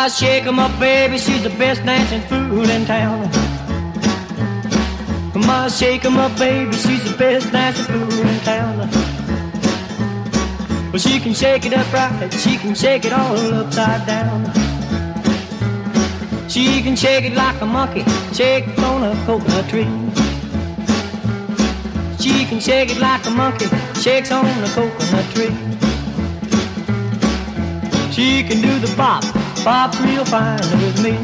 Ma, shake 'em up, baby, she's the best dancing fool in town. Ma, shake 'em up, baby, she's the best dancing fool in town. Well, she can shake it up right, she can shake it all upside down. She can shake it like a monkey, shake on a coconut tree. She can shake it like a monkey, shakes on a coconut tree. She can do the bop, bop's real fine with me.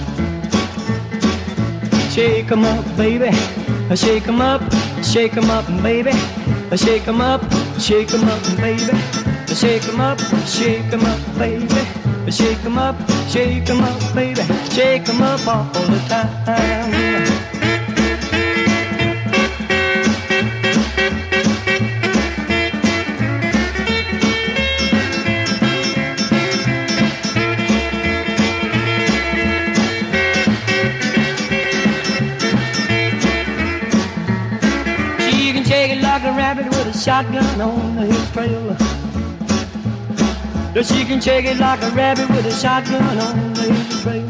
Shake 'em up, baby, shake 'em up, shake 'em up, baby. Shake 'em up, shake 'em up, baby. Shake 'em up, shake 'em up, baby. Shake 'em up, shake 'em up, baby. Shake 'em up all the time. She can shake it like a rabbit with a shotgun on his trail. She can shake it like a rabbit with a shotgun on his trail.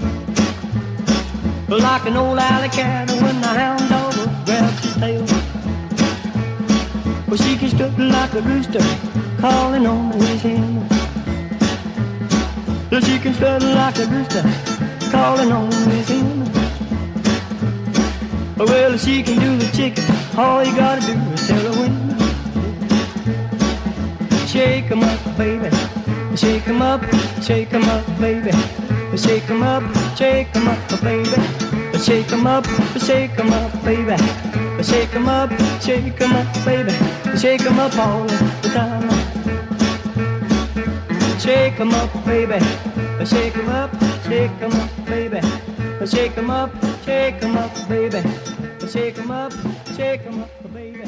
Like an old alley cat when the hound dog grabs his tail. Well, she can strut like a rooster calling on his hen. She can strut like a rooster calling on his hen. Well, if she can do the chicken, all you gotta do is tell her when. Shake 'em up, baby. Shake 'em up, shake 'em up, baby. Shake 'em up, shake 'em up, baby. Shake 'em up, shake 'em up, baby. Shake 'em up, shake 'em up, baby. Shake 'em up all the time. Shake 'em up, baby. Shake 'em up, shake 'em up, baby. Shake 'em up, shake 'em up, baby. Shake 'em up, shake 'em up, baby.